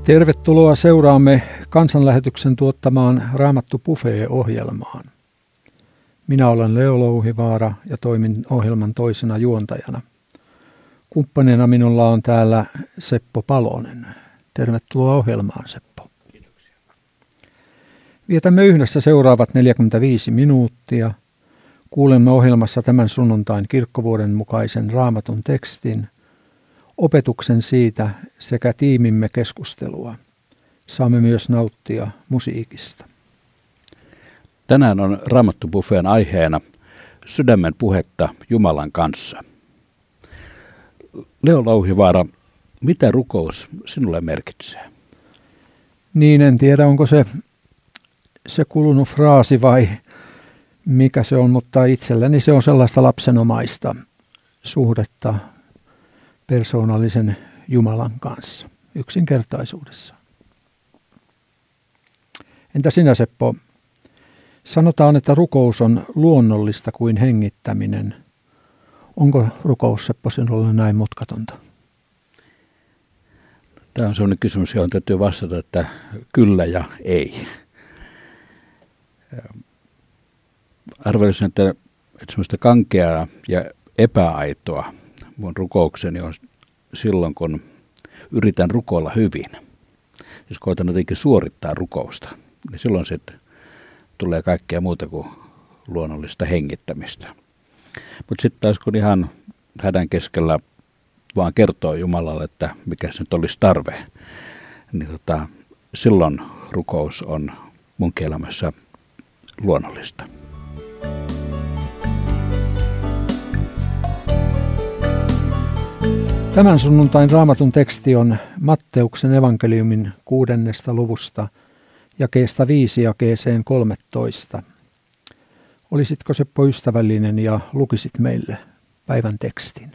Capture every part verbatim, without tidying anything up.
Tervetuloa seuraamme kansanlähetyksen tuottamaan Raamattu Buffet-ohjelmaan. Minä olen Leo Louhivaara ja toimin ohjelman toisena juontajana. Kumppanina minulla on täällä Seppo Palonen. Tervetuloa ohjelmaan, Seppo. Kiitoksia. Vietämme yhdessä seuraavat neljäkymmentäviisi minuuttia. Kuulemme ohjelmassa tämän sunnuntain kirkkovuoden mukaisen Raamatun tekstin, opetuksen siitä sekä tiimimme keskustelua. Saamme myös nauttia musiikista. Tänään on Raamattu Buffeen aiheena sydämen puhetta Jumalan kanssa. Leo Louhivaara, mitä rukous sinulle merkitsee? Niin, en tiedä onko se, se kulunut fraasi vai mikä se on, mutta itselleni se on sellaista lapsenomaista suhdetta persoonallisen Jumalan kanssa, yksinkertaisuudessa. Entä sinä, Seppo? Sanotaan, että rukous on luonnollista kuin hengittäminen. Onko rukous, Seppo, sinulle näin mutkatonta? Tämä on sellainen kysymys, johon täytyy vastata, että kyllä ja ei. Arvelisin, että, että semmoista kankeaa ja epäaitoa mun rukoukseni on silloin, kun yritän rukoilla hyvin. Jos koitan jotenkin suorittaa rukousta, niin silloin sitten tulee kaikkea muuta kuin luonnollista hengittämistä. Mutta sitten taas kun ihan hädän keskellä vaan kertoo Jumalalle, että mikä se nyt olisi tarve, niin tota, silloin rukous on mun elämässä luonnollista. Tämän sunnuntain Raamatun teksti on Matteuksen evankeliumin kuudennesta luvusta, jakeesta viisi jakeeseen kolmetoista. Olisitko, Seppo, ystävällinen ja lukisit meille päivän tekstin?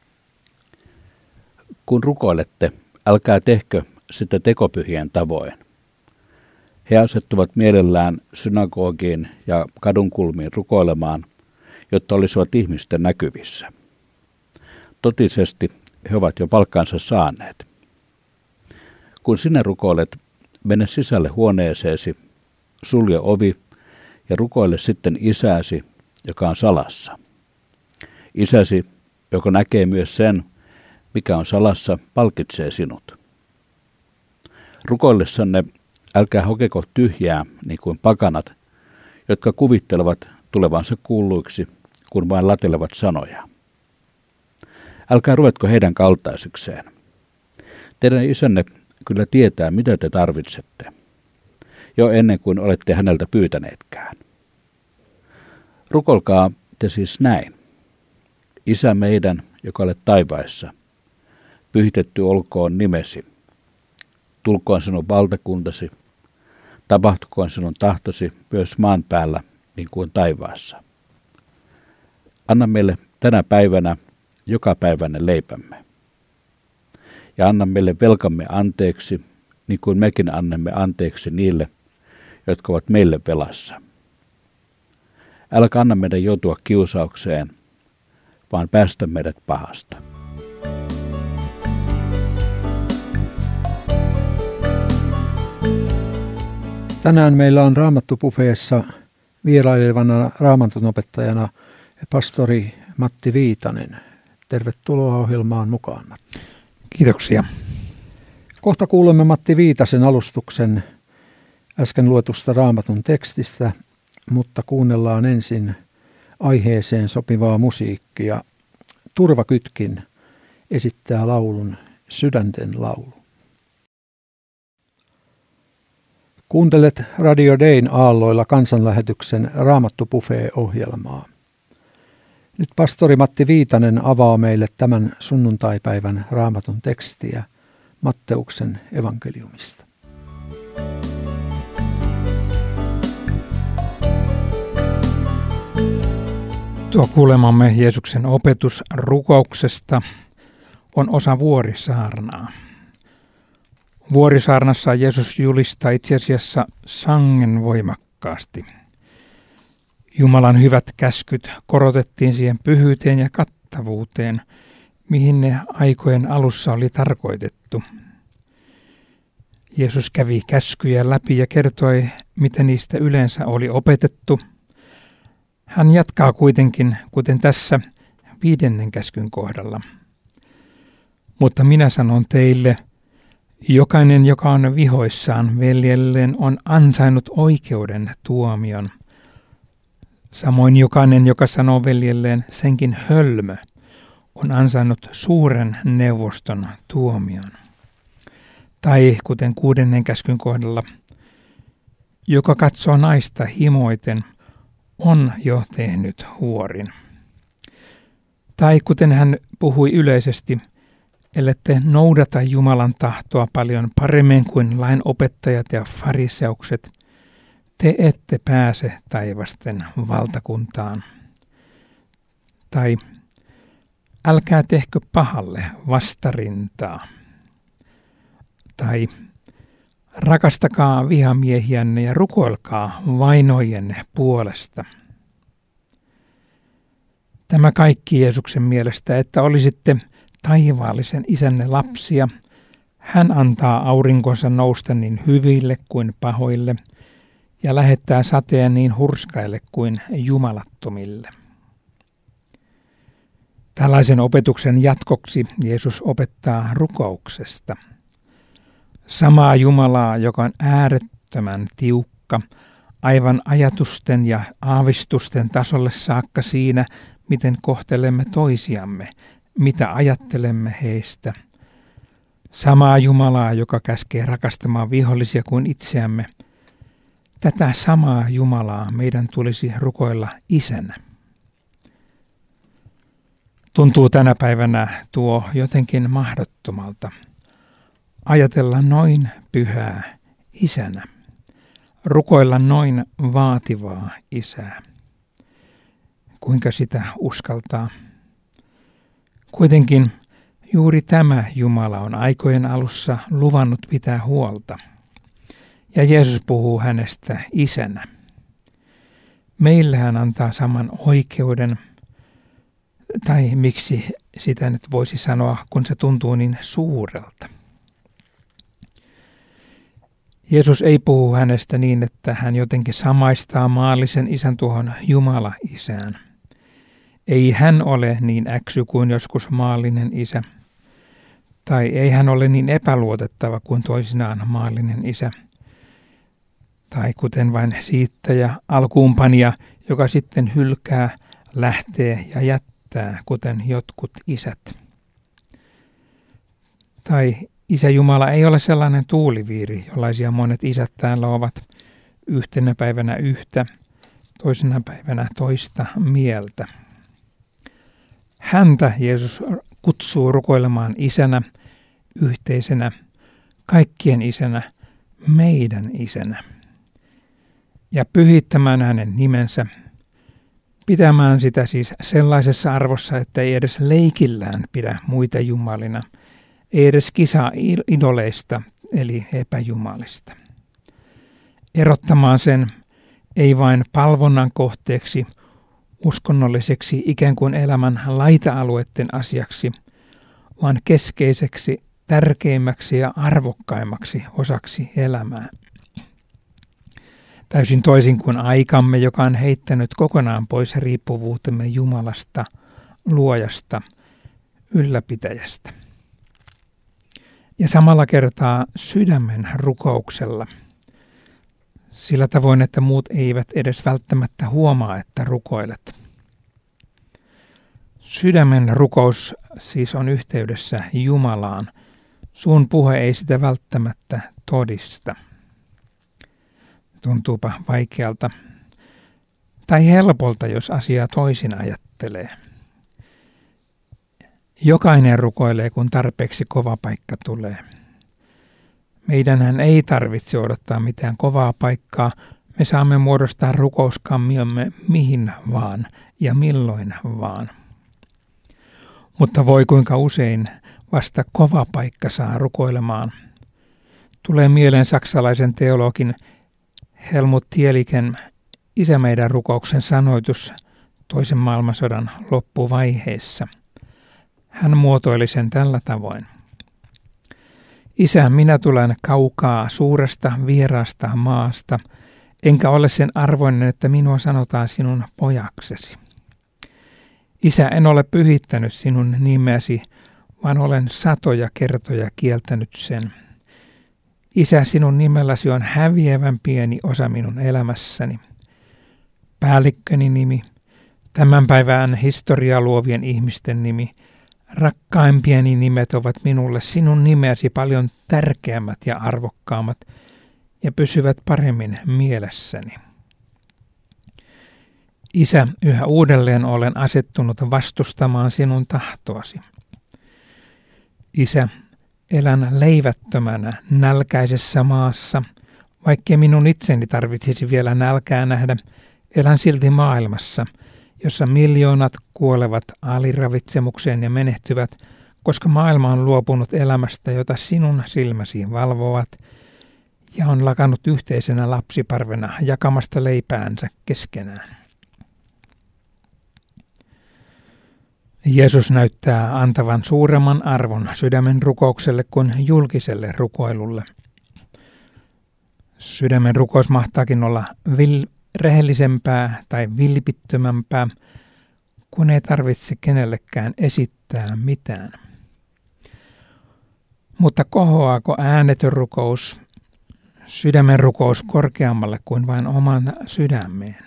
Kun rukoilette, älkää tehkö sitä tekopyhien tavoin. He asettuvat mielellään synagogiin ja kadunkulmiin rukoilemaan, jotta olisivat ihmisten näkyvissä. Totisesti he ovat jo palkkansa saaneet. Kun sinä rukoilet, mene sisälle huoneeseesi, sulje ovi ja rukoile sitten isäsi, joka on salassa. Isäsi, joka näkee myös sen, mikä on salassa, palkitsee sinut. Rukoillessanne älkää hokeko tyhjää niin kuin pakanat, jotka kuvittelevat tulevansa kuulluiksi, kun vain latelevat sanoja. Älkää ruvetko heidän kaltaisikseen. Teidän isänne kyllä tietää, mitä te tarvitsette, jo ennen kuin olette häneltä pyytäneetkään. Rukolkaa te siis näin. Isä meidän, joka olet taivaissa, pyhitetty olkoon nimesi. Tulkoon sinun valtakuntasi, tapahtukoon sinun tahtosi myös maan päällä niin kuin taivaassa. Anna meille tänä päivänä jokapäiväinen leipämme. Ja anna meille velkamme anteeksi, niin kuin mekin annamme anteeksi niille, jotka ovat meille velassa. Älkää anna meidän joutua kiusaukseen, vaan päästä meidät pahasta. Tänään meillä on Raamattu Buffeessa vierailevana raamattunopettajana pastori Matti Viitanen. Tervetuloa ohjelmaan mukaan, Matti. Kiitoksia. Kohta kuulemme Matti Viitasen alustuksen äsken luetusta Raamatun tekstistä, mutta kuunnellaan ensin aiheeseen sopivaa musiikkia. Turvakytkin esittää laulun Sydänten laulu. Kuuntelet Radio Dayn aalloilla kansanlähetyksen Raamattu Buffet-ohjelmaa. Nyt pastori Matti Viitanen avaa meille tämän sunnuntaipäivän Raamatun tekstiä Matteuksen evankeliumista. Tuo kuulemamme Jeesuksen opetus rukouksesta on osa vuorisaarnaa. Vuorisaarnassa Jeesus julistaa itse asiassa sangen voimakkaasti. Jumalan hyvät käskyt korotettiin siihen pyhyyteen ja kattavuuteen, mihin ne aikojen alussa oli tarkoitettu. Jeesus kävi käskyjä läpi ja kertoi, mitä niistä yleensä oli opetettu. Hän jatkaa kuitenkin, kuten tässä viidennen käskyn kohdalla. Mutta minä sanon teille, jokainen, joka on vihoissaan veljelleen, on ansainnut oikeuden tuomion. Samoin jokainen, joka sanoo veljelleen senkin hölmö, on ansainnut suuren neuvoston tuomion. Tai kuten kuudennen käskyn kohdalla, joka katsoo naista himoiten, on jo tehnyt huorin. Tai kuten hän puhui yleisesti, ellette noudata Jumalan tahtoa paljon paremmin kuin lainopettajat ja fariseukset, te ette pääse taivasten valtakuntaan. Tai älkää tehkö pahalle vastarintaa. Tai rakastakaa vihamiehiänne ja rukoilkaa vainojenne puolesta. Tämä kaikki Jeesuksen mielestä, että olisitte taivaallisen isänne lapsia. Hän antaa aurinkonsa nousta niin hyville kuin pahoille ja lähettää sateen niin hurskaille kuin jumalattomille. Tällaisen opetuksen jatkoksi Jeesus opettaa rukouksesta. Samaa Jumalaa, joka on äärettömän tiukka, aivan ajatusten ja aavistusten tasolle saakka siinä, miten kohtelemme toisiamme, mitä ajattelemme heistä. Samaa Jumalaa, joka käskee rakastamaan vihollisia kuin itseämme. Tätä samaa Jumalaa meidän tulisi rukoilla isänä. Tuntuu tänä päivänä tuo jotenkin mahdottomalta. Ajatella noin pyhää isänä. Rukoilla noin vaativaa isää. Kuinka sitä uskaltaa? Kuitenkin juuri tämä Jumala on aikojen alussa luvannut pitää huolta. Ja Jeesus puhuu hänestä isänä. Meille hän antaa saman oikeuden, tai miksi sitä nyt voisi sanoa, kun se tuntuu niin suurelta. Jeesus ei puhu hänestä niin, että hän jotenkin samaistaa maallisen isän tuohon Jumala-isään. Ei hän ole niin äksy kuin joskus maallinen isä, tai ei hän ole niin epäluotettava kuin toisinaan maallinen isä, tai kuten vain siittäjä, alkuumpanija, joka sitten hylkää, lähtee ja jättää, kuten jotkut isät. Tai Isä Jumala ei ole sellainen tuuliviiri, jollaisia monet isät täällä ovat yhtenä päivänä yhtä, toisena päivänä toista mieltä. Häntä Jeesus kutsuu rukoilemaan isänä, yhteisenä, kaikkien isänä, meidän isänä. Ja pyhittämään hänen nimensä, pitämään sitä siis sellaisessa arvossa, että ei edes leikillään pidä muita jumalina, ei edes kisaa idoleista, eli epäjumalista. Erottamaan sen ei vain palvonnan kohteeksi, uskonnolliseksi ikään kuin elämän laita-alueiden asiaksi, vaan keskeiseksi, tärkeimmäksi ja arvokkaimmaksi osaksi elämää. Täysin toisin kuin aikamme, joka on heittänyt kokonaan pois riippuvuutemme Jumalasta, luojasta, ylläpitäjästä. Ja samalla kertaa sydämen rukouksella, sillä tavoin, että muut eivät edes välttämättä huomaa, että rukoilet. Sydämen rukous siis on yhteydessä Jumalaan. Suun puhe ei sitä välttämättä todista. Tuntuupa vaikealta tai helpolta, jos asiaa toisin ajattelee. Jokainen rukoilee, kun tarpeeksi kova paikka tulee. Meidänhän ei tarvitse odottaa mitään kovaa paikkaa. Me saamme muodostaa rukouskammiomme mihin vaan ja milloin vaan. Mutta voi kuinka usein vasta kova paikka saa rukoilemaan. Tulee mieleen saksalaisen teologin Helmut Tieliken Isä meidän rukouksen sanoitus toisen maailmansodan loppuvaiheessa. Hän muotoili sen tällä tavoin. Isä, minä tulen kaukaa suuresta vieraasta maasta, enkä ole sen arvoinen, että minua sanotaan sinun pojaksesi. Isä, en ole pyhittänyt sinun nimeäsi, vaan olen satoja kertoja kieltänyt sen. Isä, sinun nimelläsi on häviävän pieni osa minun elämässäni. Päällikköni nimi, tämän päivän historiaa luovien ihmisten nimi, rakkaimpieni nimet ovat minulle sinun nimeäsi paljon tärkeämmät ja arvokkaammat ja pysyvät paremmin mielessäni. Isä, yhä uudelleen olen asettunut vastustamaan sinun tahtoasi. Isä, elän leivättömänä nälkäisessä maassa, vaikkei minun itseni tarvitsisi vielä nälkää nähdä, elän silti maailmassa, jossa miljoonat kuolevat aliravitsemukseen ja menehtyvät, koska maailma on luopunut elämästä, jota sinun silmäsi valvovat, ja on lakannut yhteisenä lapsiparvena jakamasta leipäänsä keskenään. Jeesus näyttää antavan suuremman arvon sydämen rukoukselle kuin julkiselle rukoilulle. Sydämen rukous mahtaakin olla vil- rehellisempää tai vilpittömämpää, kun ei tarvitse kenellekään esittää mitään. Mutta kohoaako äänetön rukous, sydämen rukous korkeammalle kuin vain oman sydämeen?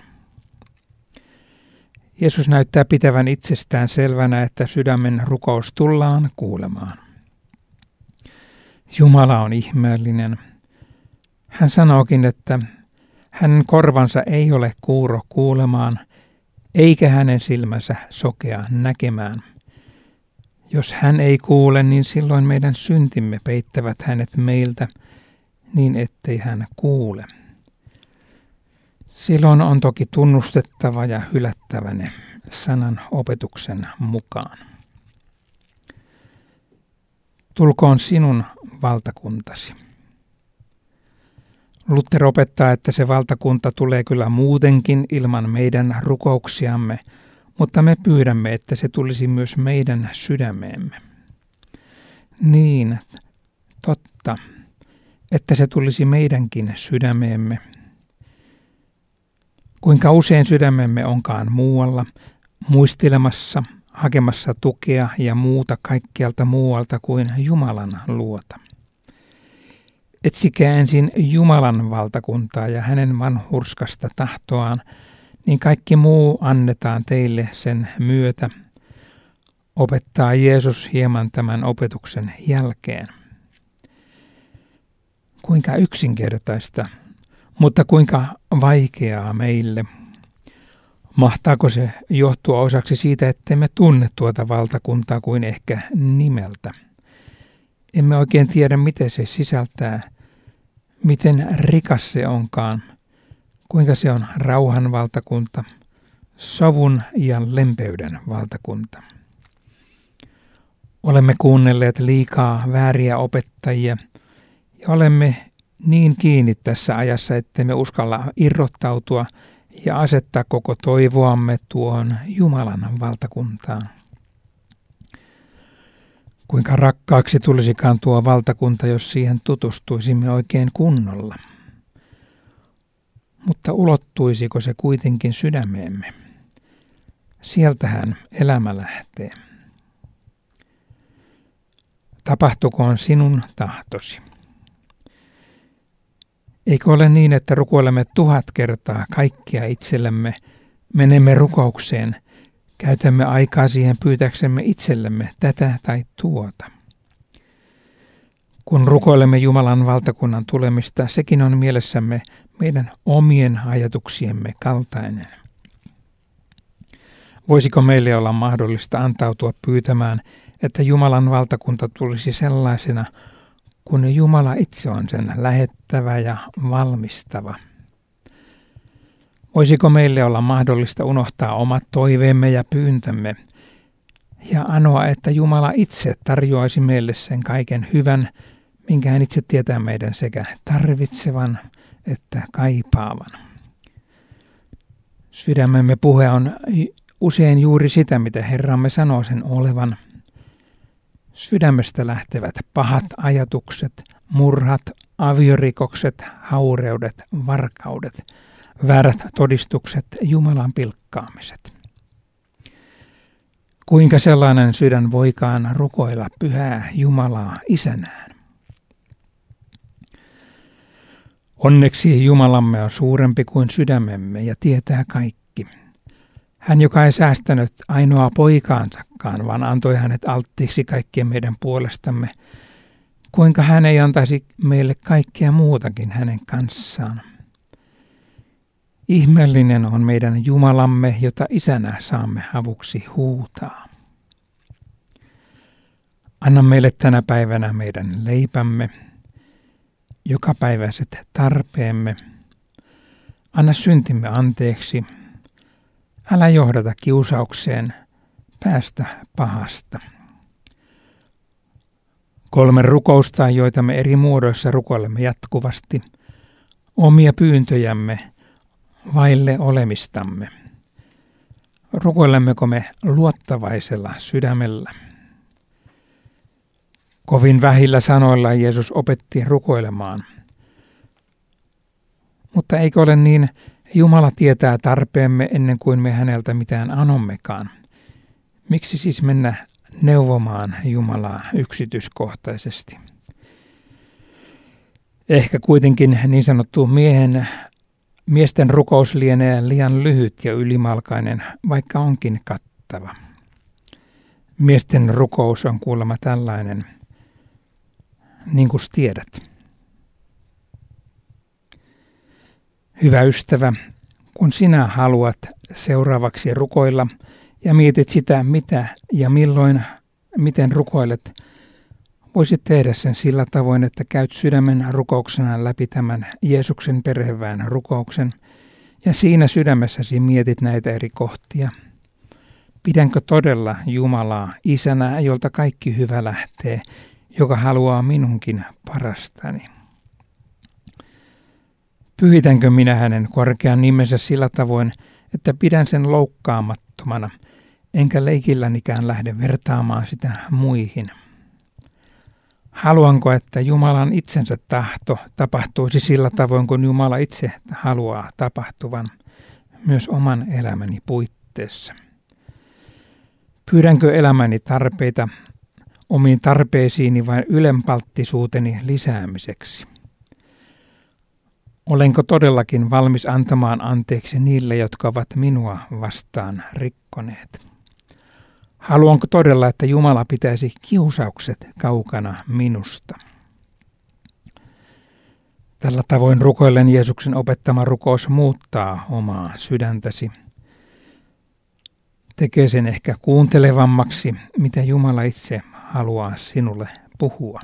Jeesus näyttää pitävän itsestään selvänä, että sydämen rukous tullaan kuulemaan. Jumala on ihmeellinen. Hän sanookin, että hänen korvansa ei ole kuuro kuulemaan, eikä hänen silmänsä sokea näkemään. Jos hän ei kuule, niin silloin meidän syntimme peittävät hänet meiltä, niin ettei hän kuule. Silloin on toki tunnustettava ja hylättävä ne sanan opetuksen mukaan. Tulkoon sinun valtakuntasi. Luther opettaa, että se valtakunta tulee kyllä muutenkin ilman meidän rukouksiamme, mutta me pyydämme, että se tulisi myös meidän sydämeemme. Niin, totta, että se tulisi meidänkin sydämeemme. Kuinka usein sydämemme onkaan muualla, muistelemassa, hakemassa tukea ja muuta kaikkialta muualta kuin Jumalan luota. Etsikää ensin Jumalan valtakuntaa ja hänen vanhurskasta tahtoaan, niin kaikki muu annetaan teille sen myötä, opettaa Jeesus hieman tämän opetuksen jälkeen. Kuinka yksinkertaista, mutta kuinka vaikeaa meille. Mahtaako se johtua osaksi siitä, ettemme tunne tuota valtakuntaa kuin ehkä nimeltä? Emme oikein tiedä, mitä se sisältää, miten rikas se onkaan, kuinka se on rauhan valtakunta, sovun ja lempeyden valtakunta. Olemme kuunnelleet liikaa vääriä opettajia ja olemme niin kiinni tässä ajassa, ettemme uskalla irrottautua ja asettaa koko toivoamme tuohon Jumalan valtakuntaan. Kuinka rakkaaksi tulisikaan tuo valtakunta, jos siihen tutustuisimme oikein kunnolla. Mutta ulottuisiko se kuitenkin sydämeemme? Sieltähän elämä lähtee. Tapahtukoon sinun tahtosi. Eikö ole niin, että rukoilemme tuhat kertaa kaikkia itsellemme, menemme rukoukseen, käytämme aikaa siihen pyytäksemme itsellemme tätä tai tuota. Kun rukoilemme Jumalan valtakunnan tulemista, sekin on mielessämme meidän omien ajatuksiemme kaltainen. Voisiko meille olla mahdollista antautua pyytämään, että Jumalan valtakunta tulisi sellaisena, kun Jumala itse on sen lähettävä ja valmistava? Voisiko meille olla mahdollista unohtaa omat toiveemme ja pyyntömme ja anoa, että Jumala itse tarjoaisi meille sen kaiken hyvän, minkä hän itse tietää meidän sekä tarvitsevan että kaipaavan? Sydämemme puhe on usein juuri sitä, mitä Herramme sanoo sen olevan. Sydämestä lähtevät pahat ajatukset, murhat, aviorikokset, haureudet, varkaudet, väärät todistukset, Jumalan pilkkaamiset. Kuinka sellainen sydän voikaan rukoilla pyhää Jumalaa isänään? Onneksi Jumalamme on suurempi kuin sydämemme ja tietää kaikki. Hän, joka ei säästänyt ainoa poikaansakaan, vaan antoi hänet alttiiksi kaikkien meidän puolestamme, kuinka hän ei antaisi meille kaikkea muutakin hänen kanssaan. Ihmeellinen on meidän Jumalamme, jota isänä saamme avuksi huutaa. Anna meille tänä päivänä meidän leipämme, jokapäiväiset tarpeemme. Anna syntimme anteeksi. Älä johdata kiusaukseen, päästä pahasta. Kolme rukousta, joita me eri muodoissa rukoilemme jatkuvasti. Omia pyyntöjämme, vaille olemistamme. Rukoilemmeko me luottavaisella sydämellä? Kovin vähillä sanoilla Jeesus opetti rukoilemaan. Mutta eikö ole niin, Jumala tietää tarpeemme ennen kuin me häneltä mitään anommekaan. Miksi siis mennä neuvomaan Jumalaa yksityiskohtaisesti? Ehkä kuitenkin niin sanottu miehen, miesten rukous lienee liian lyhyt ja ylimalkainen, vaikka onkin kattava. Miesten rukous on kuulemma tällainen, niin kuin tiedät. Hyvä ystävä, kun sinä haluat seuraavaksi rukoilla ja mietit sitä, mitä ja milloin, miten rukoilet, voisit tehdä sen sillä tavoin, että käyt sydämen rukouksena läpi tämän Jeesuksen perheväen rukouksen ja siinä sydämessäsi mietit näitä eri kohtia. Pidänkö todella Jumalaa isänä, jolta kaikki hyvä lähtee, joka haluaa minunkin parastani? Pyhitänkö minä hänen korkean nimensä sillä tavoin, että pidän sen loukkaamattomana, enkä leikillänikään lähde vertaamaan sitä muihin? Haluanko, että Jumalan itsensä tahto tapahtuisi sillä tavoin, kun Jumala itse haluaa tapahtuvan, myös oman elämäni puitteissa? Pyydänkö elämäni tarpeita omiin tarpeisiini vain ylenpalttisuuteni lisäämiseksi? Olenko todellakin valmis antamaan anteeksi niille, jotka ovat minua vastaan rikkoneet? Haluanko todella, että Jumala pitäisi kiusaukset kaukana minusta? Tällä tavoin rukoillen Jeesuksen opettama rukous muuttaa omaa sydäntäsi. Tekee sen ehkä kuuntelevammaksi, mitä Jumala itse haluaa sinulle puhua.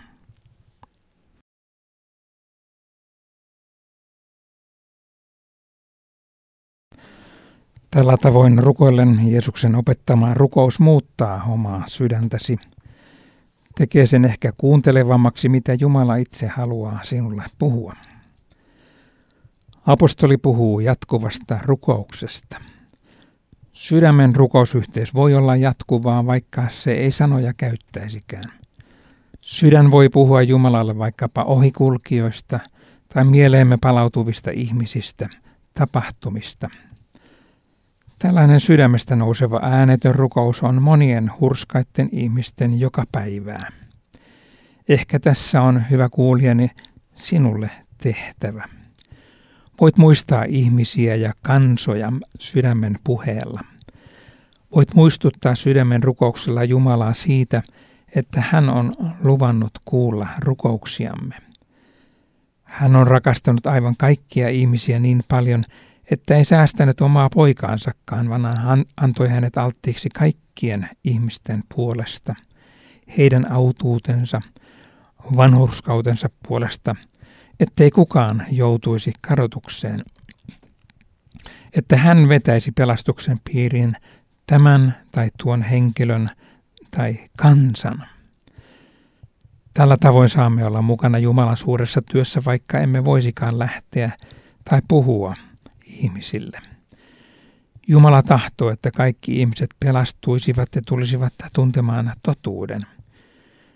Tällä tavoin rukoillen Jeesuksen opettama rukous muuttaa omaa sydäntäsi. Tekee sen ehkä kuuntelevammaksi, mitä Jumala itse haluaa sinulle puhua. Apostoli puhuu jatkuvasta rukouksesta. Sydämen rukousyhteys voi olla jatkuvaa, vaikka se ei sanoja käyttäisikään. Sydän voi puhua Jumalalle vaikkapa ohikulkijoista tai mieleemme palautuvista ihmisistä, tapahtumista. Tällainen sydämestä nouseva äänetön rukous on monien hurskaiden ihmisten joka päivää. Ehkä tässä on, hyvä kuulijani, sinulle tehtävä. Voit muistaa ihmisiä ja kansoja sydämen puheella. Voit muistuttaa sydämen rukouksella Jumalaa siitä, että hän on luvannut kuulla rukouksiamme. Hän on rakastanut aivan kaikkia ihmisiä niin paljon, että ei säästänyt omaa poikaansakaan, vaan hän antoi hänet alttiiksi kaikkien ihmisten puolesta, heidän autuutensa, vanhurskautensa puolesta, ettei kukaan joutuisi kadotukseen, että hän vetäisi pelastuksen piiriin tämän tai tuon henkilön tai kansan. Tällä tavoin saamme olla mukana Jumalan suuressa työssä, vaikka emme voisikaan lähteä tai puhua ihmisille. Jumala tahtoo, että kaikki ihmiset pelastuisivat ja tulisivat tuntemaan totuuden.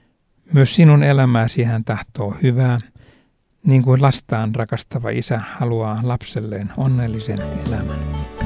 Myös sinun elämääsi hän tahtoo hyvää, niin kuin lastaan rakastava isä haluaa lapselleen onnellisen elämän.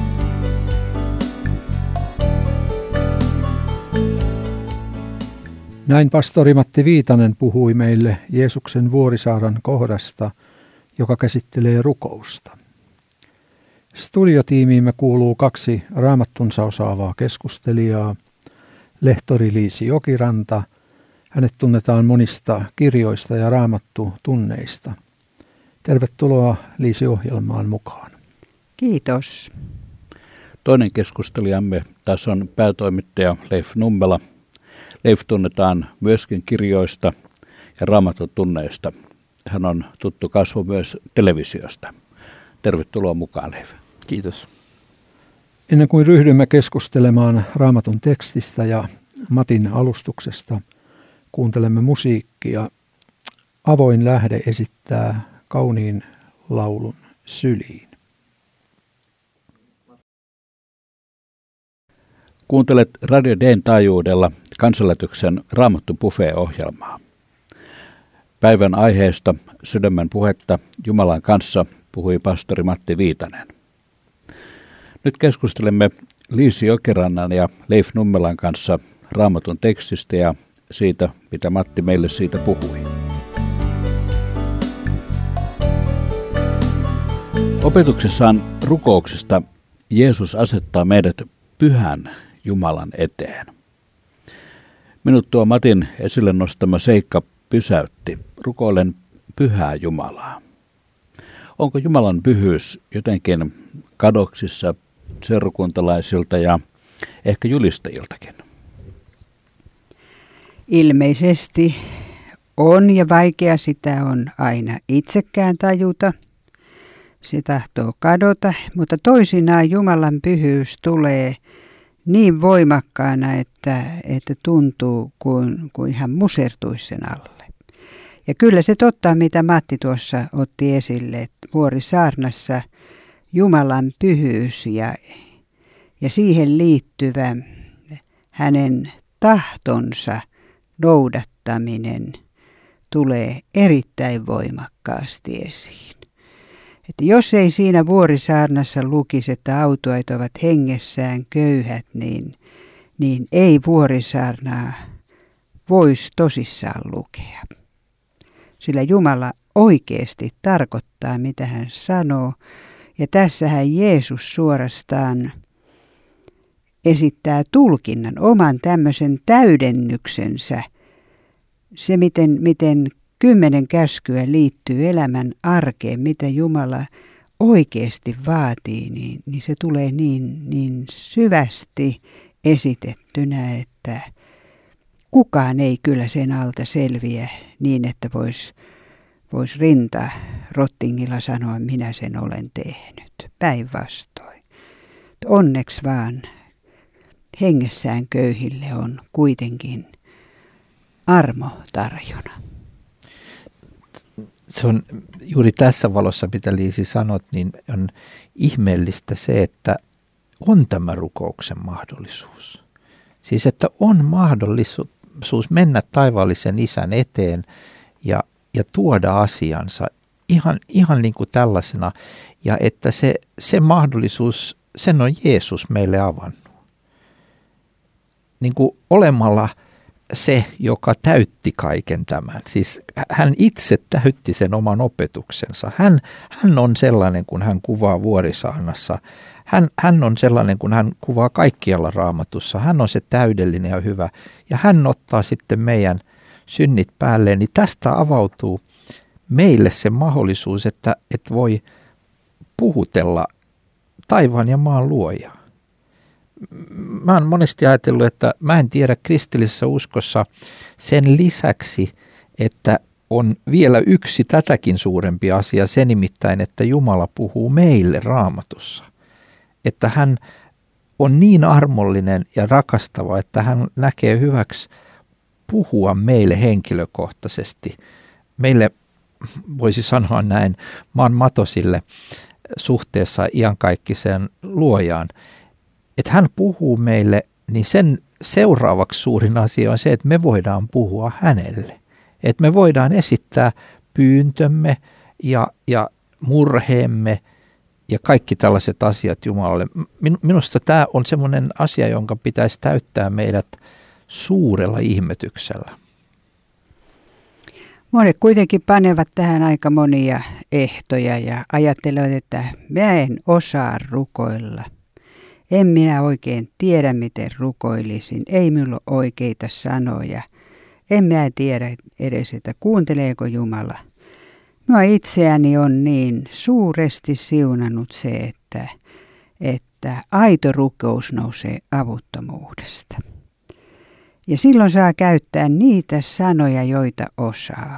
Näin pastori Matti Viitanen puhui meille Jeesuksen Vuorisaaran kohdasta, joka käsittelee rukousta. Studiotiimiimme kuuluu kaksi raamattunsa osaavaa keskustelijaa, lehtori Liisi Jokiranta. Hänet tunnetaan monista kirjoista ja raamattutunneista. Tervetuloa Liisi ohjelmaan mukaan. Kiitos. Toinen keskustelijamme taas on päätoimittaja Leif Nummela. Leif tunnetaan myöskin kirjoista ja raamattutunneista. Hän on tuttu kasvo myös televisiosta. Tervetuloa mukaan, Leif. Kiitos. Ennen kuin ryhdymme keskustelemaan Raamatun tekstistä ja Matin alustuksesta, kuuntelemme musiikkia. Avoin lähde esittää kauniin laulun Syliin. Kuuntelet Radio D:n taajuudella Kansanlähetyksen Raamattu Buffet-ohjelmaa. Päivän aiheesta Sydämen puhetta Jumalan kanssa puhui pastori Matti Viitanen. Nyt keskustelemme Liisi Jokirannan ja Leif Nummelan kanssa Raamatun tekstistä ja siitä, mitä Matti meille siitä puhui. Opetuksessaan rukouksesta Jeesus asettaa meidät pyhän Jumalan eteen. Minut tuo Matin esille nostama seikka pysäytti. Rukoilen pyhää Jumalaa. Onko Jumalan pyhyys jotenkin kadoksissa seurakuntalaisilta ja ehkä julistajiltakin? Ilmeisesti on, ja vaikea sitä on aina itsekään tajuta. Se tahtoo kadota, mutta toisinaan Jumalan pyhyys tulee niin voimakkaana, että, että tuntuu kuin, kuin hän musertuisi sen alle. Ja kyllä se totta, mitä Matti tuossa otti esille, että Vuorisaarnassa Jumalan pyhyys ja, ja siihen liittyvä hänen tahtonsa noudattaminen tulee erittäin voimakkaasti esiin. Että jos ei siinä Vuorisaarnassa lukisi, että autuaat ovat hengessään köyhät, niin, niin ei Vuorisaarnaa voisi tosissaan lukea. Sillä Jumala oikeasti tarkoittaa, mitä hän sanoo. Ja tässähän Jeesus suorastaan esittää tulkinnan, oman tämmöisen täydennyksensä. Se, miten, miten kymmenen käskyä liittyy elämän arkeen, mitä Jumala oikeasti vaatii, niin, niin se tulee niin, niin syvästi esitettynä, että kukaan ei kyllä sen alta selviä niin, että voisi vois rinta rottingilla sanoa, minä sen olen tehnyt. Päinvastoin. Onneksi vaan hengessään köyhille on kuitenkin armo tarjona. Se on juuri tässä valossa, mitä Liisi sanot, niin on ihmeellistä se, että on tämä rukouksen mahdollisuus. Siis, että on mahdollisuus mennä taivaallisen isän eteen ja, ja tuoda asiansa ihan, ihan niin kuin tällaisena. Ja että se, se mahdollisuus, sen on Jeesus meille avannut. Niin kuin olemalla se, joka täytti kaiken tämän. Siis hän itse täytti sen oman opetuksensa. Hän, hän on sellainen, kun hän kuvaa Vuorisaarnassa. Hän, hän on sellainen, kun hän kuvaa kaikkialla Raamatussa. Hän on se täydellinen ja hyvä. Ja hän ottaa sitten meidän synnit päälleen. Niin tästä avautuu meille se mahdollisuus, että, että voi puhutella taivaan ja maan luojaa. Mä oon monesti ajatellut, että mä en tiedä kristillisessä uskossa sen lisäksi, että on vielä yksi tätäkin suurempi asia, se nimittäin, että Jumala puhuu meille Raamatussa. Että hän on niin armollinen ja rakastava, että hän näkee hyväksi puhua meille henkilökohtaisesti. Meille voisi sanoa näin maan matosille suhteessa iankaikkiseen luojaan. Että hän puhuu meille, niin sen seuraavaksi suurin asia on se, että me voidaan puhua hänelle. Että me voidaan esittää pyyntömme ja, ja murheemme ja kaikki tällaiset asiat Jumalalle. Minusta tämä on semmoinen asia, jonka pitäisi täyttää meidät suurella ihmetyksellä. Monet kuitenkin panevat tähän aika monia ehtoja ja ajattelevat, että mä en osaa rukoilla. En minä oikein tiedä, miten rukoilisin. Ei minulla ole oikeita sanoja. En mä tiedä edes, että kuunteleeko Jumala. Minua itseäni on niin suuresti siunannut se, että, että aito rukous nousee avuttomuudesta. Ja silloin saa käyttää niitä sanoja, joita osaa.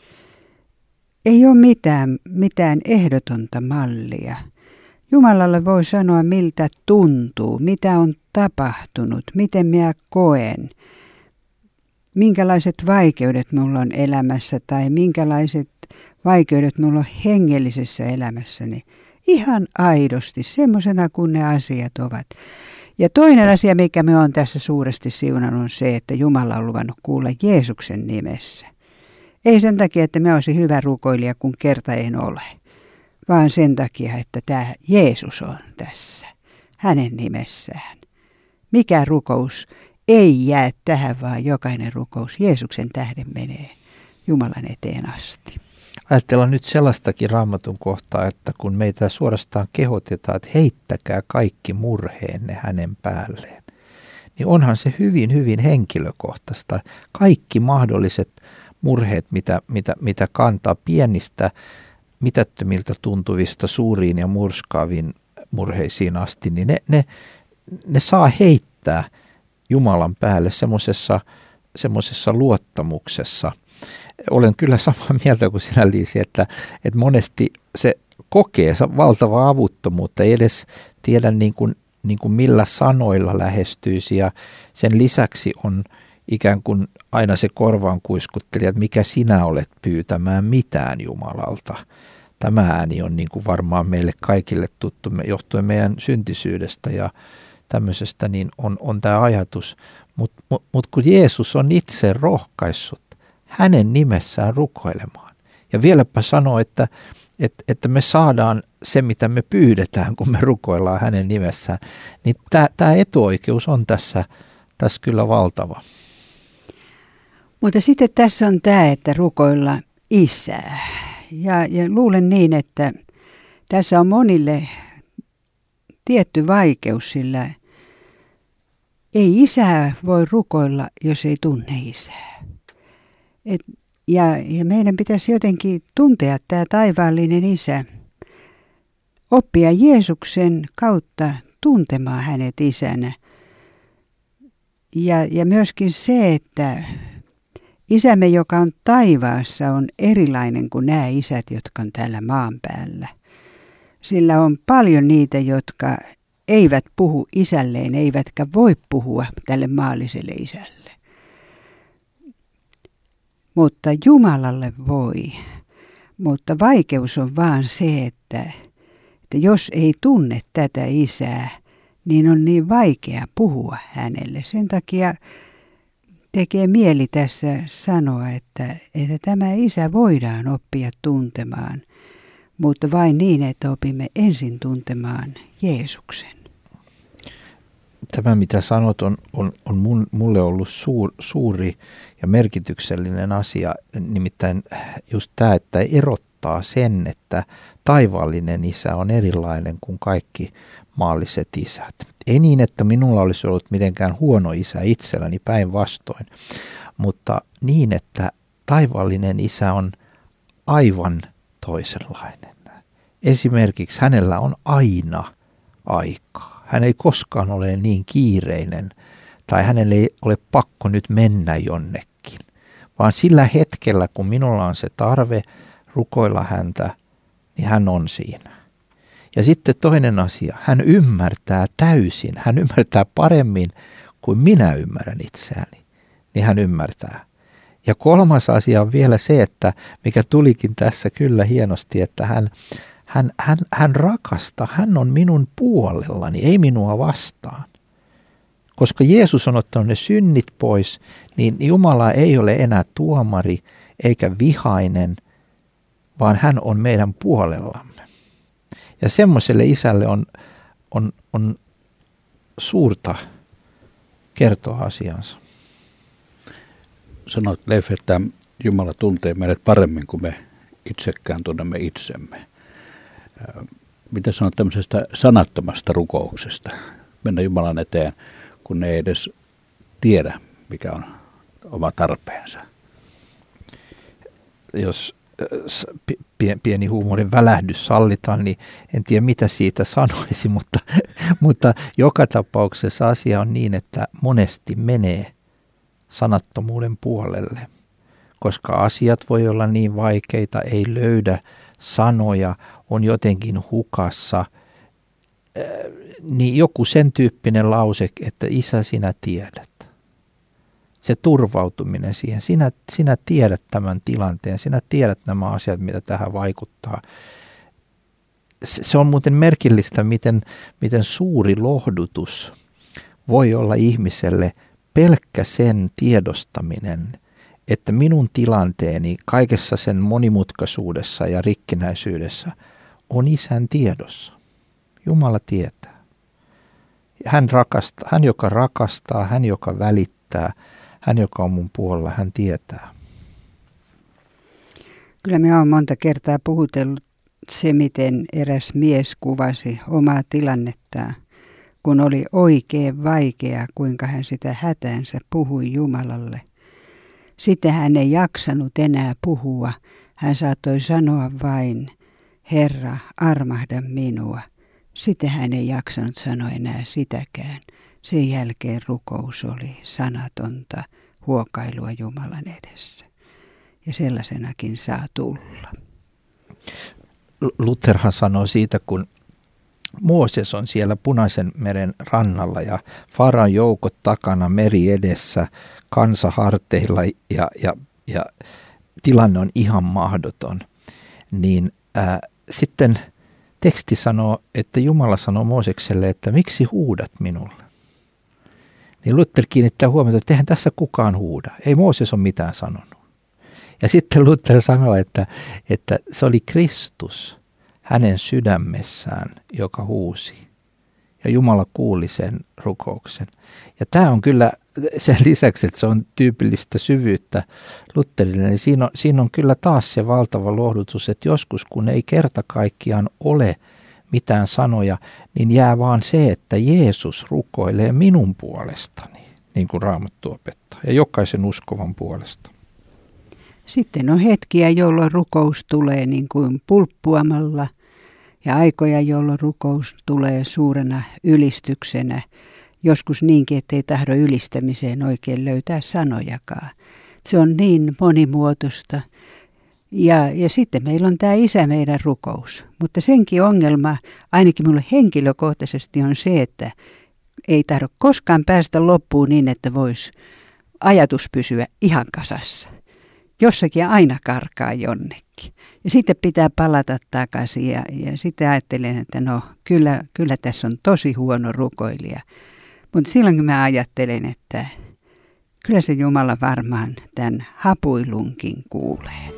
Ei ole mitään, mitään ehdotonta mallia. Jumalalle voi sanoa, miltä tuntuu, mitä on tapahtunut, miten minä koen, minkälaiset vaikeudet minulla on elämässä tai minkälaiset vaikeudet minulla on hengellisessä elämässäni. Ihan aidosti, semmoisena kuin ne asiat ovat. Ja toinen asia, mikä me on tässä suuresti siunannut, on se, että Jumala on luvannut kuulla Jeesuksen nimessä. Ei sen takia, että me olisi hyvä rukoilija, kun kerta en ole, vaan sen takia, että tämä Jeesus on tässä, hänen nimessään. Mikä rukous ei jää tähän, vaan jokainen rukous Jeesuksen tähden menee Jumalan eteen asti. Ajatellaan nyt sellaistakin Raamatun kohtaa, että kun meitä suorastaan kehotetaan, että heittäkää kaikki murheenne hänen päälleen, niin onhan se hyvin, hyvin henkilökohtaista. Kaikki mahdolliset murheet, mitä, mitä, mitä kantaa pienistä, mitättömiltä tuntuvista suuriin ja murskaaviin murheisiin asti, niin ne, ne, ne saa heittää Jumalan päälle semmoisessa semmoisessa luottamuksessa. Olen kyllä samaa mieltä kuin sinä, Liisi, että, että monesti se kokee valtavaa avuttomuutta, ei edes tiedä niin kuin, niin kuin millä sanoilla lähestyisi, ja sen lisäksi on ikään kuin aina se korvaan kuiskuttelija, että mikä sinä olet pyytämään mitään Jumalalta. Tämä ääni on niin kuin varmaan meille kaikille tuttu, johtuen meidän syntisyydestä ja tämmöisestä, niin on, on tämä ajatus. Mutta mut, mut kun Jeesus on itse rohkaissut hänen nimessään rukoilemaan, ja vieläpä sanoo, että, että, että me saadaan se, mitä me pyydetään, kun me rukoillaan hänen nimessään, niin tämä etuoikeus on tässä, tässä kyllä valtava. Mutta sitten tässä on tämä, että rukoilla Isää. Ja, ja luulen niin, että tässä on monille tietty vaikeus, sillä ei Isää voi rukoilla, jos ei tunne Isää. Et, ja, ja meidän pitäisi jotenkin tuntea tämä taivaallinen Isä, oppia Jeesuksen kautta tuntemaan hänet Isänä. Ja, ja myöskin se, että Isämme, joka on taivaassa, on erilainen kuin nämä isät, jotka on täällä maan päällä. Sillä on paljon niitä, jotka eivät puhu isälleen, eivätkä voi puhua tälle maalliselle isälle. Mutta Jumalalle voi. Mutta vaikeus on vaan se, että, että jos ei tunne tätä isää, niin on niin vaikea puhua hänelle. Sen takia tekee mieli tässä sanoa, että, että tämä isä voidaan oppia tuntemaan, mutta vain niin, että opimme ensin tuntemaan Jeesuksen. Tämä, mitä sanot, on, on, on mun, mulle ollut suur, suuri ja merkityksellinen asia, nimittäin just tämä, että erottaa sen, että taivaallinen isä on erilainen kuin kaikki maalliset isät. Ei niin, että minulla olisi ollut mitenkään huono isä itselläni, päinvastoin, mutta niin, että taivaallinen isä on aivan toisenlainen. Esimerkiksi hänellä on aina aikaa. Hän ei koskaan ole niin kiireinen tai hänelle ei ole pakko nyt mennä jonnekin, vaan sillä hetkellä, kun minulla on se tarve rukoilla häntä, niin hän on siinä. Ja sitten toinen asia, hän ymmärtää täysin, hän ymmärtää paremmin kuin minä ymmärrän itseäni, niin hän ymmärtää. Ja kolmas asia on vielä se, että mikä tulikin tässä kyllä hienosti, että hän, hän, hän, hän rakastaa, hän on minun puolellani, ei minua vastaan. Koska Jeesus on ottanut ne synnit pois, niin Jumala ei ole enää tuomari, eikä vihainen, vaan hän on meidän puolellamme. Ja semmoiselle isälle on, on, on suurta kertoa asiansa. Sanoit, Leif, että Jumala tuntee meidät paremmin kuin me itsekään tunnemme itsemme. Mitä sanot tämmöisestä sanattomasta rukouksesta? Mennä Jumalan eteen, kun ne ei edes tiedä, mikä on oma tarpeensa. Jos pieni huumorin välähdys sallitaan, niin en tiedä mitä siitä sanoisi, mutta, mutta joka tapauksessa asia on niin, että monesti menee sanattomuuden puolelle, koska asiat voi olla niin vaikeita, ei löydä sanoja, on jotenkin hukassa, niin joku sen tyyppinen lause, että isä, sinä tiedät. Se turvautuminen siihen, sinä, sinä tiedät tämän tilanteen, sinä tiedät nämä asiat, mitä tähän vaikuttaa. Se, se on muuten merkillistä, miten, miten suuri lohdutus voi olla ihmiselle pelkkä sen tiedostaminen, että minun tilanteeni kaikessa sen monimutkaisuudessa ja rikkinäisyydessä on isän tiedossa. Jumala tietää. Hän, rakastaa, hän, joka rakastaa, hän, joka välittää, hän, joka on mun puolella, hän tietää. Kyllä me on monta kertaa puhutellut se, miten eräs mies kuvasi omaa tilannettaan, kun oli oikein vaikea, kuinka hän sitä hätänsä puhui Jumalalle. Sitten hän ei jaksanut enää puhua. Hän saattoi sanoa vain, Herra, armahda minua. Sitten hän ei jaksanut sanoa enää sitäkään. Sen jälkeen rukous oli sanatonta huokailua Jumalan edessä. Ja sellaisenakin saa tulla. Lutherhan sanoo siitä, kun Mooses on siellä Punaisen meren rannalla ja Faraon joukot takana, meri edessä, kansa harteilla ja, ja, ja tilanne on ihan mahdoton. Niin ää, sitten teksti sanoo, että Jumala sanoo Moosekselle, että miksi huudat minulle? Niin Luther kiinnittää huomiota, että eihän tässä kukaan huuda. Ei Mooses ole mitään sanonut. Ja sitten Luther sanoo, että, että se oli Kristus hänen sydämessään, joka huusi. Ja Jumala kuuli sen rukouksen. Ja tämä on kyllä sen lisäksi, että se on tyypillistä syvyyttä Lutherille, niin siinä on, siinä on kyllä taas se valtava lohdutus, että joskus kun ei kerta kaikkiaan ole mitään sanoja, niin jää vaan se, että Jeesus rukoilee minun puolestani, niin kuin Raamattu opettaa, ja jokaisen uskovan puolesta. Sitten on hetkiä, jolloin rukous tulee niin kuin pulppuamalla, ja aikoja, jolloin rukous tulee suurena ylistyksenä. Joskus niinkin, ettei tahdo ylistämiseen oikein löytää sanojakaan. Se on niin monimuotoista. Ja, ja sitten meillä on tämä Isä meidän rukous. Mutta senkin ongelma, ainakin minulle henkilökohtaisesti, on se, että ei tahdo koskaan päästä loppuun niin, että voisi ajatus pysyä ihan kasassa. Jossakin aina karkaa jonnekin. Ja sitten pitää palata takaisin ja, ja sitten ajattelen, että no kyllä, kyllä tässä on tosi huono rukoilija. Mutta silloin mä ajattelen, että kyllä se Jumala varmaan tämän hapuilunkin kuulee.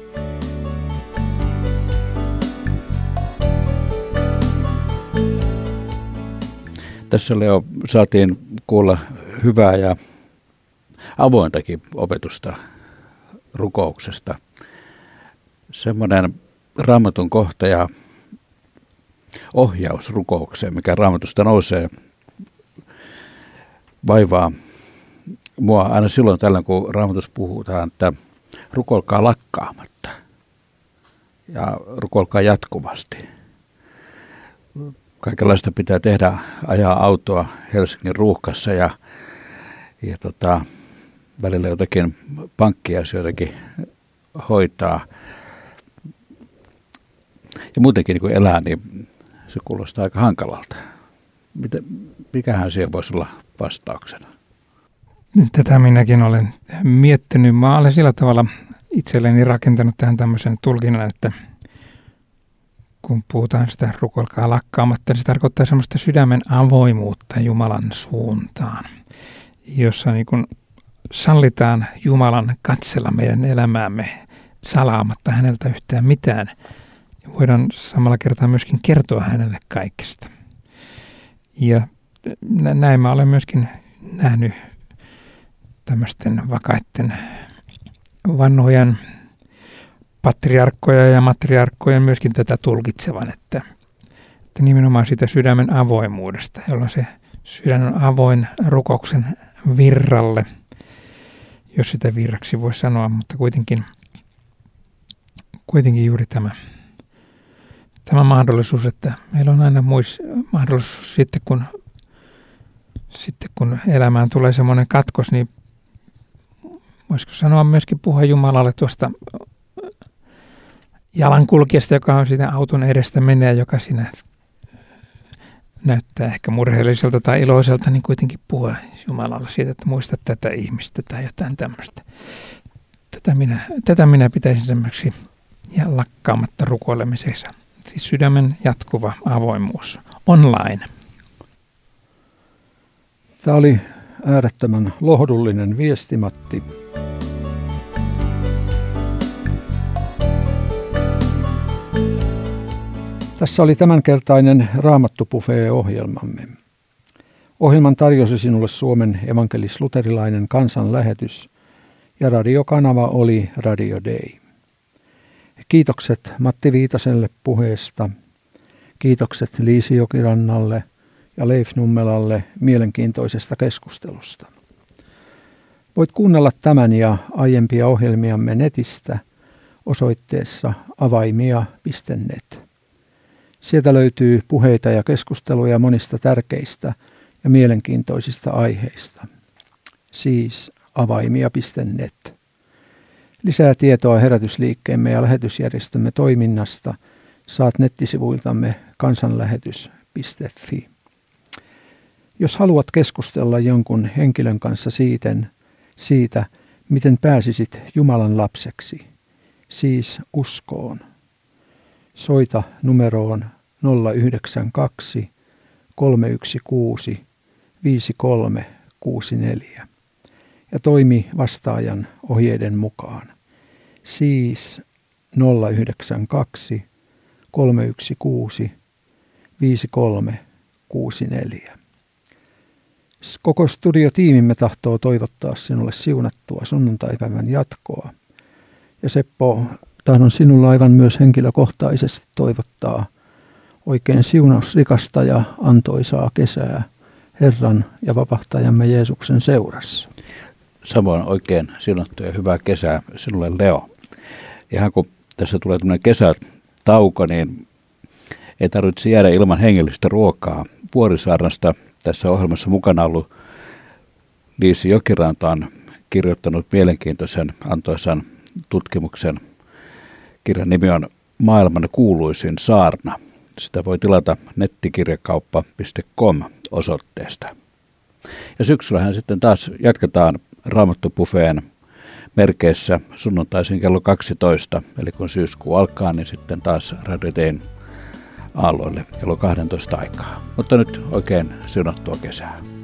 Tässä Leo saatiin kuulla hyvää ja avointakin opetusta rukouksesta. Semmoinen Raamatun kohta ja ohjaus rukoukseen, mikä Raamatusta nousee, vaivaa mua aina silloin tällöin, kun Raamatussa puhutaan, että rukoilkaa lakkaamatta ja rukoilkaa jatkuvasti. Kaikenlaista pitää tehdä, ajaa autoa Helsingin ruuhkassa ja, ja tota, välillä jotakin pankkiasioitakin hoitaa. Ja muutenkin niin kun elää, niin se kuulostaa aika hankalalta. Mitä, mikähän siihen voisi olla vastauksena? Tätä minäkin olen miettinyt. Mä olen sillä tavalla itselleni rakentanut tähän tämmöisen tulkinnan, että kun puhutaan sitä rukoilkaa lakkaamatta, niin se tarkoittaa semmoista sydämen avoimuutta Jumalan suuntaan, jossa niin kuin sallitaan Jumalan katsella meidän elämäämme salaamatta häneltä yhtään mitään. Ja voidaan samalla kertaa myöskin kertoa hänelle kaikesta. Ja näin mä olen myöskin nähnyt tämmöisten vakaitten vanhojen patriarkkoja ja matriarkkojen myöskin tätä tulkitsevan, että, että nimenomaan siitä sydämen avoimuudesta, jolloin se sydän on avoin rukouksen virralle, jos sitä virraksi voi sanoa, mutta kuitenkin, kuitenkin juuri tämä, tämä mahdollisuus, että meillä on aina muis, mahdollisuus sitten kun, sitten kun elämään tulee semmoinen katkos, niin voisiko sanoa myöskin puhua Jumalalle tuosta jalankulkijasta, joka on siitä auton edestä menee, joka siinä näyttää ehkä murheelliselta tai iloiselta, niin kuitenkin puhua Jumalalle siitä, että muista tätä ihmistä tai jotain tämmöistä. Tätä minä, tätä minä pitäisin semmoiksi ja lakkaamatta rukoilemiseksi. Siis sydämen jatkuva avoimuus online. Tämä oli äärettömän lohdullinen viesti, Matti. Tässä oli tämänkertainen Raamattu-Buffet-ohjelmamme. Ohjelman tarjosi sinulle Suomen evankelis-luterilainen kansanlähetys ja radiokanava oli Radio Day. Kiitokset Matti Viitaselle puheesta, kiitokset Liisi Jokirannalle ja Leif Nummelalle mielenkiintoisesta keskustelusta. Voit kuunnella tämän ja aiempia ohjelmiamme netistä osoitteessa avaimia piste net. Sieltä löytyy puheita ja keskusteluja monista tärkeistä ja mielenkiintoisista aiheista. Siis avaimia piste net. Lisää tietoa herätysliikkeemme ja lähetysjärjestömme toiminnasta saat nettisivuiltamme kansanlähetys piste fi. Jos haluat keskustella jonkun henkilön kanssa siitä, siitä, miten pääsisit Jumalan lapseksi, siis uskoon, soita numeroon nolla yhdeksän kaksi kolme yksi kuusi viisi kolme kuusi neljä ja toimi vastaajan ohjeiden mukaan. Siis nolla yhdeksän kaksi kolme yksi kuusi viisi kolme kuusi neljä. Koko studiotiimimme tahtoo toivottaa sinulle siunattua sunnuntaipäivän jatkoa. Ja Seppo, tahdon sinulla aivan myös henkilökohtaisesti toivottaa oikein siunausrikasta ja antoisaa kesää Herran ja vapahtajamme Jeesuksen seurassa. Samoin oikein siunattua ja hyvää kesää sinulle, Leo. Ihan kun tässä tulee tämmöinen kesätauko, niin ei tarvitse jäädä ilman hengellistä ruokaa. Vuorisaarnasta tässä ohjelmassa mukana ollut Liisi Jokiranta on kirjoittanut mielenkiintoisen antoisan tutkimuksen. Kirjan nimi on Maailman kuuluisin saarna. Sitä voi tilata nettikirjakauppa piste com osoitteesta. Ja syksyllähän sitten taas jatketaan Raamattu-Buffeen merkeissä sunnuntaisin kello kaksitoista. Eli kun syyskuu alkaa, niin sitten taas Radio Dayn aalloille kello kaksitoista aikaa. Mutta nyt oikein siunattua kesää.